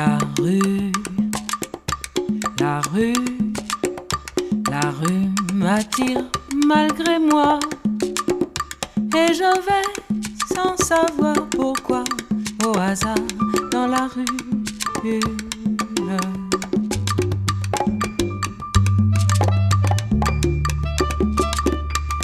La rue, la rue, la rue m'attire malgré moi. Et je vais sans savoir pourquoi, au hasard, dans la rue.